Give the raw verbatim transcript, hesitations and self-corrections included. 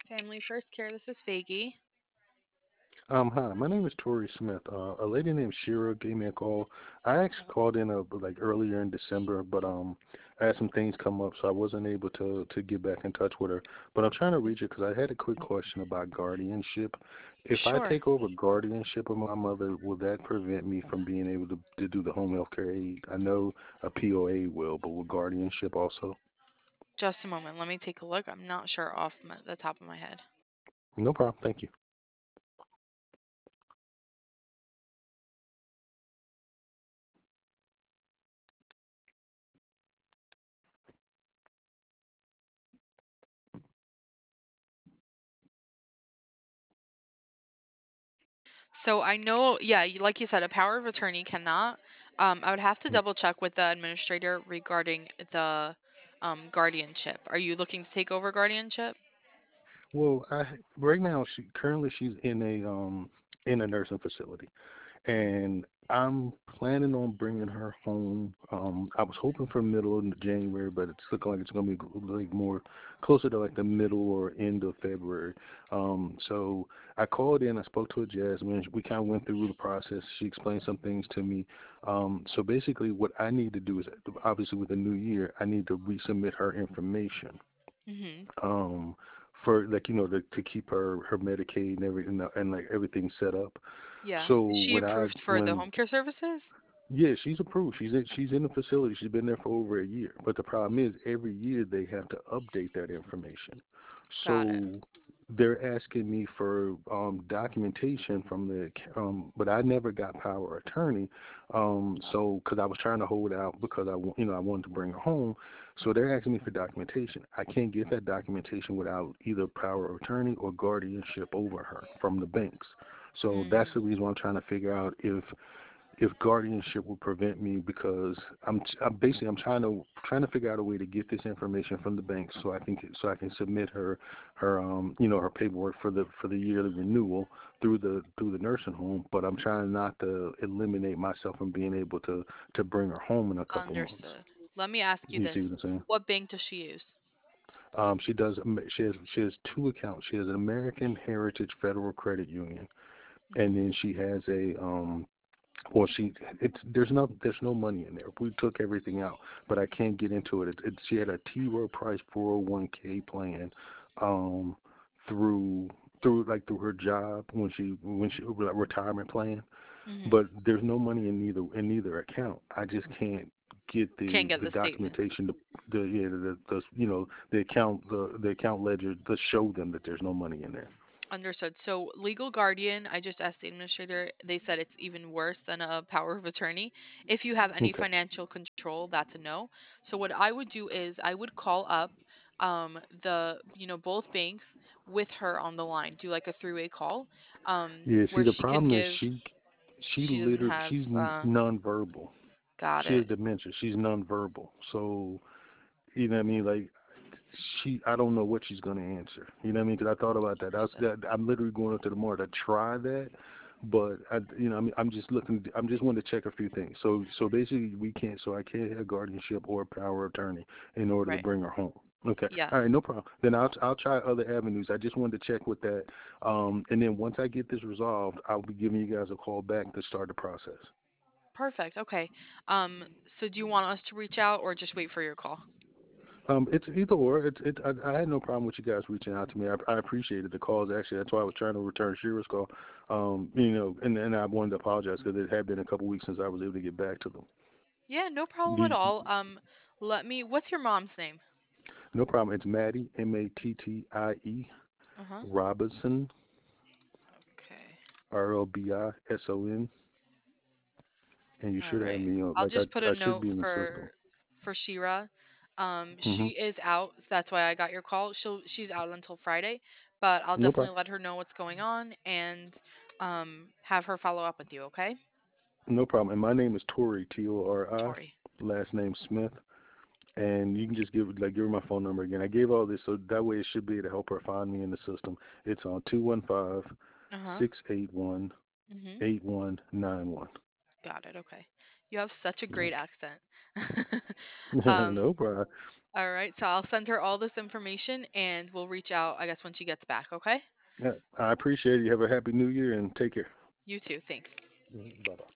Family First Care, this is Faggy. Um, hi, my name is Tori Smith. Uh, a lady named Shira gave me a call. I actually called in uh like earlier in December, but um, I had some things come up, so I wasn't able to to get back in touch with her. But I'm trying to reach her because I had a quick question about guardianship. If I Sure. take over guardianship of my mother, will that prevent me from being able to to do the home health care aid? I know a P O A will, but will guardianship also? Just a moment. Let me take a look. I'm not sure off my, the top of my head. No problem. Thank you. So I know, yeah, you- like you said, a power of attorney cannot. Um, I would have to Mm. double check with the administrator regarding the um, guardianship. Are you looking to take over guardianship? Well, I right now she currently she's in a um in a nursing facility. And I'm planning on bringing her home. Um, I was hoping for middle of January, but it's looking like it's going to be like more closer to like the middle or end of February. Um, so I called in. I spoke to a Jasmine. We kind of went through the process. She explained some things to me. Um, so basically, what I need to do is obviously with the new year, I need to resubmit her information. Mm-hmm. Um, for like you know to, to keep her her Medicaid and everything and like everything set up. Yeah. So Is she when I approved for the when home care services? yeah, she's approved. She's in, she's in the facility. She's been there for over a year. But the problem is, every year they have to update that information. Got it. So they're asking me for um, documentation from the, um, but I never got power of attorney. Um, so because I was trying to hold out because I, wa- you know, I wanted to bring her home. So they're asking me for documentation. I can't get that documentation without either power of attorney or guardianship over her from the banks. So that's Mm. the reason why I'm trying to figure out if if guardianship will prevent me because I'm, I'm basically I'm trying to trying to figure out a way to get this information from the bank so I can so I can submit her her um you know her paperwork for the for the yearly renewal through the through the nursing home, but I'm trying not to eliminate myself from being able to to bring her home in a couple months. Understood. Let me ask you You see this. what I'm saying? What bank does she use? Um, she does. She has she has two accounts. She has an American Heritage Federal Credit Union, and then she has a um well, she it's there's no there's no money in there. We took everything out, but I can't get into it. It, it she had a T. Rowe Price four oh one k plan, um, through through like through her job when she when she like, retirement plan, Mm-hmm. but there's no money in neither in neither account. I just can't get Can't the get the the statements. documentation, the the yeah the, the you know the account the the account ledger to show them that there's no money in there. Understood. So, legal guardian, I just asked the administrator. They said it's even worse than a power of attorney. If you have any Okay. financial control, that's a no. So, what I would do is I would call up um, the, you know, both banks with her on the line, do like a three-way call um, Yeah. See, where the she can problem is give, she she she doesn't literally have, she's n- uh, nonverbal. got She has it. dementia. She's nonverbal. So you know what I mean? Like she, I don't know what she's gonna answer. You know what I mean? Because I thought about that. I was, Understood. that I'm literally going up to the mall to try that, but I, you know, I mean, I'm just looking. I'm just wanting to check a few things. So, so basically, we can't. So I can't have guardianship or power of attorney in order to Right. bring her home. Okay. All right. Yes. No problem. Then I'll I'll try other avenues. I just wanted to check with that. Um, and then once I get this resolved, I'll be giving you guys a call back to start the process. Perfect. Okay. Um, so do you want us to reach out or just wait for your call? Um, it's either or. It's it. I, I had no problem with you guys reaching out to me. I, I appreciated the calls. Actually, that's why I was trying to return Shira's call. Um, you know, and and I wanted to apologize because it had been a couple weeks since I was able to get back to them. Yeah, no problem at The, all. Um, let me, what's your mom's name? no problem. It's Maddie M A T T I E Uh-huh. Robinson Okay. R O B I S O N, and you All should have right. me on. I'll Like I just put a I should note be in the system. for for Shira. Um, Hmm. she is out, so that's why I got your call. She'll she's out until Friday, but I'll No problem. definitely let her know what's going on and um have her follow up with you, okay? No problem. And my name is Tori T O R I. Tori. Last name Smith. And you can just give like give her my phone number again. I gave all this so that way it should be able to help her find me in the system. It's on two one five Uh-huh. six eight one Mhm. eight one nine one. Got it. Okay. You have such a great Okay. accent. Um, No problem. All right, so I'll send her all this information and we'll reach out, I guess, when she gets back, okay? Yeah, I appreciate it. You have a happy new year and take care. You too. Thanks. Bye bye.